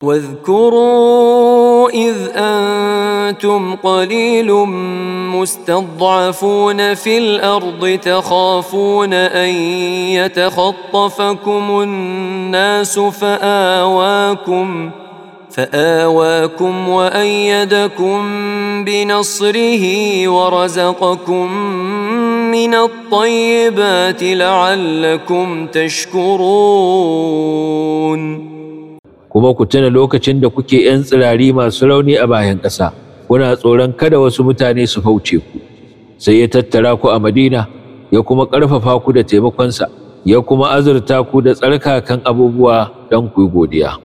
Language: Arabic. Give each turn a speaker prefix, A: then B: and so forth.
A: واذكروا إذ أنتم قليل مستضعفون في الأرض تخافون أن يتخطفكم الناس فآواكم وأيدكم بنصره ورزقكم من الطيبات لعلكم تشكرون.
B: Kuma ku tuna lokacin da kuke ‘yan tsirari masu rauni a bayan ƙasa, kuna tsoron kada wasu mutane su fauce ku, sai ya tattara ku a Madina, ya kuma ƙarfafa ku da taimakonsa, ya kuma azurta ku da tsarkakan abubuwa don ku yi godiya.